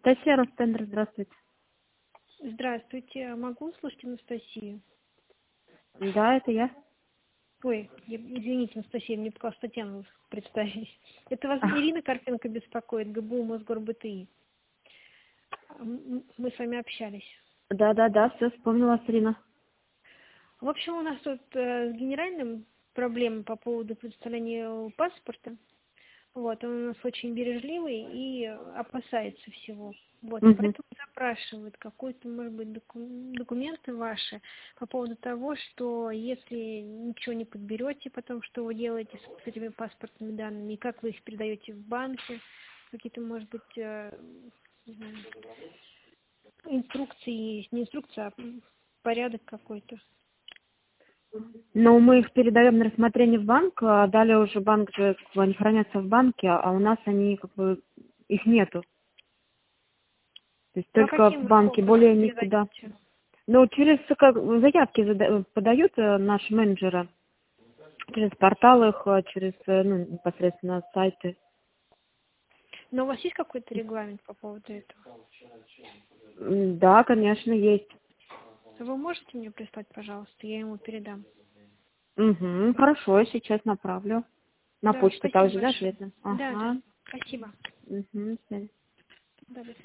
Анастасия Ростендер, здравствуйте. Здравствуйте. Могу услышать Анастасию? Да, это я. Ой, извините, Анастасия, мне показалось, Татьяна, вы представились. Это вас Ирина Карпенко беспокоит, ГБУ Мосгорбти. Мы с вами общались. Да, все вспомнила, Ирина. В общем, у нас тут с генеральным проблемой по поводу предоставления паспорта. Вот, он у нас очень бережливый и опасается всего. Вот, и Угу. поэтому запрашивает какой-то, может быть, документы ваши по поводу того, что если ничего не подберете, потом что вы делаете с этими паспортными данными, и как вы их передаете в банки, какие-то, может быть, не знаю, инструкции есть, не инструкция, а порядок какой-то. Но мы их передаем на рассмотрение в банк, а далее уже банк же, они хранятся в банке, а у нас они их нету. То есть Ну, а только в каким банке, более образом никуда. передаете? Но через заявки подают наши менеджеры, через портал их, через непосредственно сайты. Но у вас есть какой-то регламент по поводу этого? Да, конечно, есть. Вы можете мне прислать, пожалуйста, я ему передам. Угу, хорошо, сейчас направлю. На Да, почту спасибо также, да, большое. ответно? Да, Ага. спасибо. Угу, Да, до свидания.